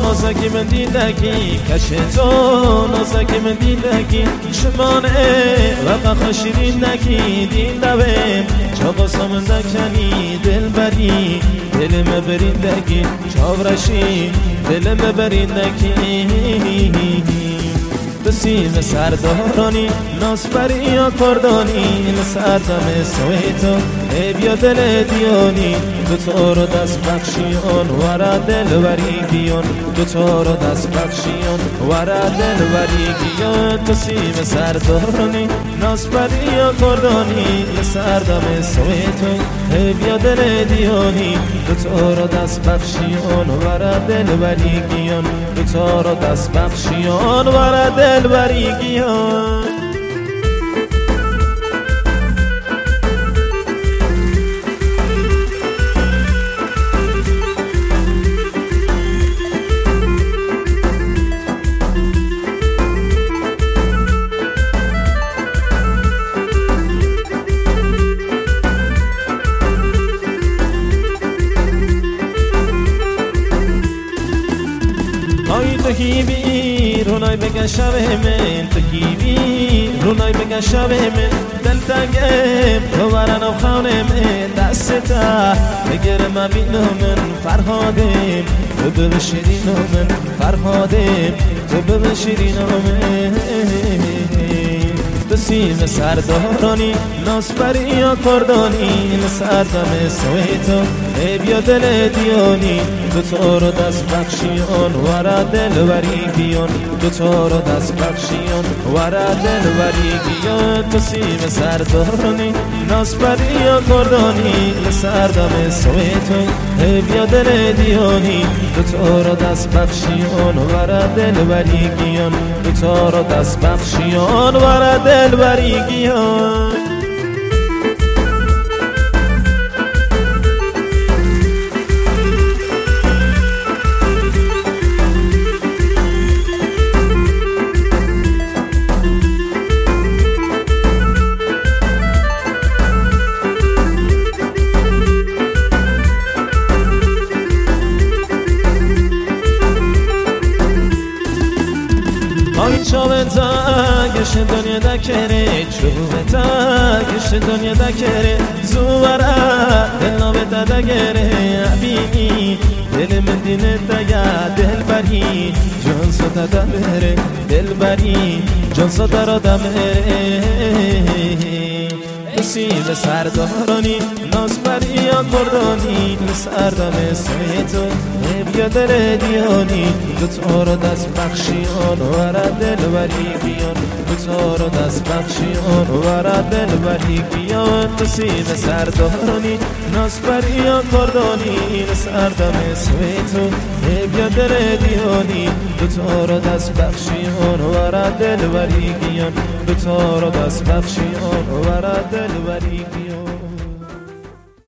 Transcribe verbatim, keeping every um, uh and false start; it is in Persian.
نازکی من دیدگی کشتو نازکی من دیدگی شمانه و خشیرین نکی دین دویم چاقا سامن دکنی دل بری دل مبریندگی چاورشی دل مبریندگی سیم سردارانی ناسپری یا کردانی لسردم سویتو ای بیا دل دیانی دوتا رو دست بخشیان ورا دل وریگیان دوتا رو دست بخشیان ورا دل وریگیان تو سیم سردارانی ناسپری یا کردانی لسردم سویتو ای بیا دل دیانی دوتا رو دست بخشیان ورا دل وریگیان دوتا رو دست بخشیان ورا دل البريقيان آی تو هیبی رونای بگن شب من تو هیبی رونای بگن شب من دل تنگم تو برن و خانه من دستا بگرم من بینو من فرهادم تو ببشیرینو من فرهادم تو ببشیرینو من تو سیم سردارانی ناسپری یا کردانی لسردم سویتو ای بیا دل دیانی دوتا رو دست بخشیان ورا دل وریگیان دوتا رو دست بخشیان ورا دل وریگیان تو سیم سردارانی ناسپری یا کردانی لسردم سویتو ای بیا دل دیانی دوتا رو دست بخشیان ورا دل وریگیان دوتا رو دست بخشیان ورا دل وریگیان آی چوبتا گش دنیا دکره چوبتا گش دنیا دکره زورا دل نوبتا دگره بینی دل من دینه دیا دل بری جان سودا دمره دل بری جان سودا را دمره سیم سردارانی ناسپری یا کردانی لسردم سویتو بیا دل دیانی دوتا رو دست بخشیان ورا دل وریگیان دوتا رو دست بخشیان ورا دل وریگیان تو سیم سردارانی ناسپری یا کردانی لسردم سویتو بیا دل دیانی دوتا رو دست بخشیان ورا دل وریگیان دوتا رو دست بخشیان ورا دل وریگیان